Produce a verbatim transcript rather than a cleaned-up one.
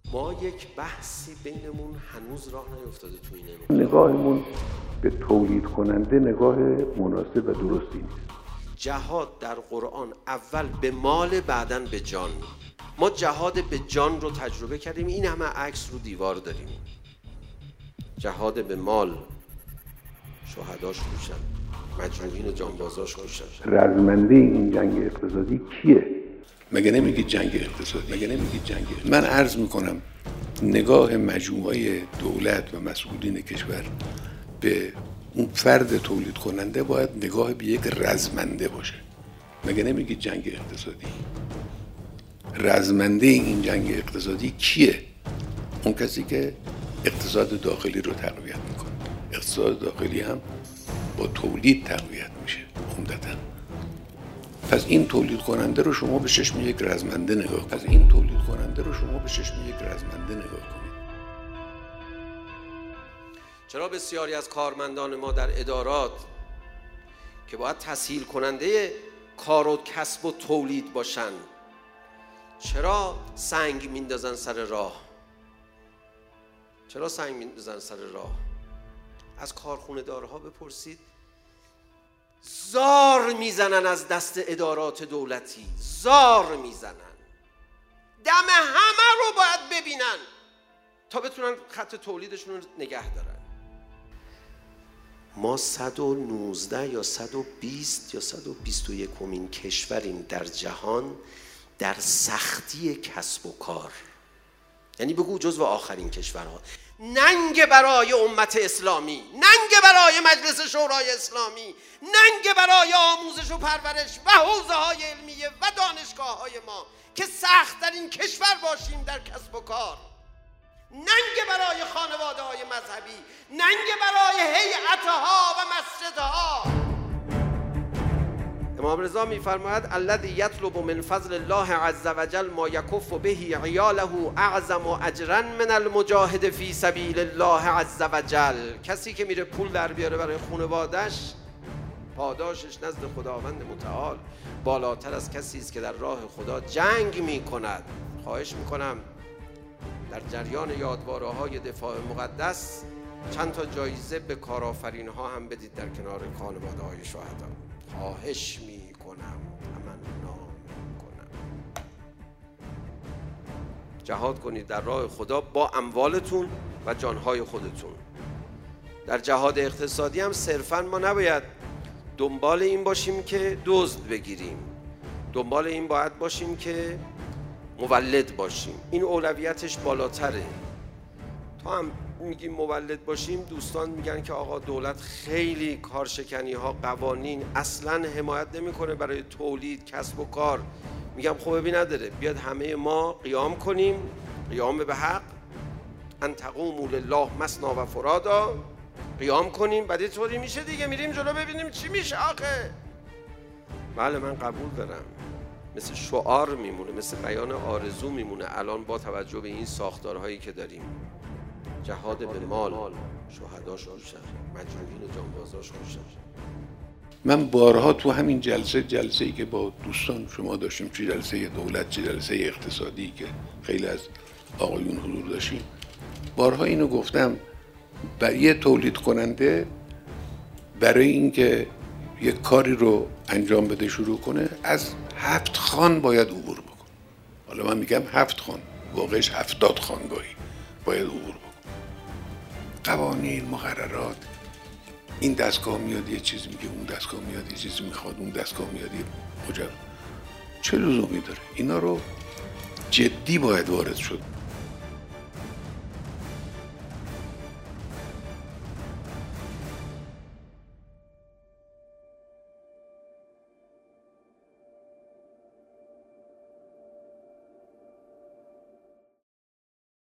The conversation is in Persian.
ما یک بحثی بینمون هنوز راه نیفتاده تو اینه. نگاهمون به تولید کننده نگاه مناسب و درستی نیست. جهاد در قرآن اول به مال، بعدن به جان. ما جهاد به جان رو تجربه کردیم، این همه عکس رو دیوار داریم. جهاد به مال، شهداش کشتن، مجروحین و جانبازاش کشتن. رزمنده این جنگ اقتصادی کیه؟ مگه نمیگی جنگ اقتصادی؟ مگه نمیگی جنگ اقتصادی؟ من عرض میکنم نگاه مجموعه دولت و مسئولین کشور به اون فرد تولید کننده باید نگاه به یک رزمنده باشه. مگه نمیگی جنگ اقتصادی؟ رزمنده این جنگ اقتصادی کیه؟ اون کسی که اقتصاد داخلی رو تقویت میکنه. اقتصاد داخلی هم با تولید تقویت میشه عمدتاً. پس این تولید کننده رو شما به چشم یک رزمنده نگاه کنید. پس این تولید کننده رو شما به چشم یک رزمنده نگاه کنید. چرا بسیاری از کارمندان ما در ادارات که باید تسهیل کننده کار و کسب و تولید باشن، چرا سنگ میندازن سر راه؟ چرا سنگ میندازن سر راه؟ از کارخونه دارها بپرسید، زار میزنن از دست ادارات دولتی، زار میزنن، دم همه رو باید ببینن تا بتونن خط تولیدشون رو نگه دارن. ما صد و نوزده یا صد و بیست یا صد و بیست و یکمین کشوریم در جهان در سختی کسب و کار، یعنی بگو جزو آخرین کشورها. ننگ برای امت اسلامی، ننگ برای مجلس شورای اسلامی، ننگ برای آموزش و پرورش و حوزه های علمیه و دانشگاه های ما که سخت‌ترین کشور باشیم در کسب و کار. ننگ برای خانواده های مذهبی، ننگ برای هیئتها و مسجدها. امام رضا می‌فرماید الذی یطلب من فضل الله عز وجل ما یکف به عیاله اعظم اجرا من المجاهد فی سبیل الله عز وجل. کسی که میره پول در بیاره برای خانواده‌اش، پاداشش نزد خداوند متعال بالاتر از کسی است که در راه خدا جنگ می‌کند. خواهش می‌کنم در جریان یادواره‌های دفاع مقدس چند تا جایزه به کارآفرین‌ها هم بدید در کنار خانواده‌های شهدا. خواهش میکنم، تمنا میکنم. جهاد کنید در راه خدا با اموالتون و جانهای خودتون. در جهاد اقتصادی هم صرفاً ما نباید دنبال این باشیم که دزد بگیریم، دنبال این باید باشیم که مولد باشیم. این اولویتش بالاتره. تا هم میگیم مولد باشیم، دوستان میگن که آقا دولت خیلی کارشکنی ها، قوانین اصلا حمایت نمیکنه برای تولید، کسب و کار. میگم خب ببین نداره، بیاد همه ما قیام کنیم، قیام به حق، ان تقوموا لله مثنی و فرادا، قیام کنیم. بعد طوری میشه دیگه، میریم جلو ببینیم چی میشه آخه. بله من قبول دارم، مثل شعار میمونه، مثل بیان آرزو میمونه الان با توجه به این ساختارهایی که داریم. جهاد به مال، شهداش کشتن، مجروحین و جانبازاش کشتن. من بارها تو همین جلسه جلسه‌ای که با دوستان شما داشتیم، چه جلسه دولت چه جلسه اقتصادی که خیلی از آقایون حضور داشتیم، بارها اینو گفتم، برای تولید کننده برای اینکه یک کاری رو انجام بده شروع کنه از هفت خان باید عبور بکنه. حالا من میگم هفت خان، واقعش هفتاد خانگاهی باید عبور بکنه. قوانین، مقررات، این دستگاه میاد یه چیز میگه، اون دستگاه میاد یه چیز میخواد، اون دستگاه میاد یه مجرد. چه لزومی داره؟ اینا رو جدی باید وارد شد.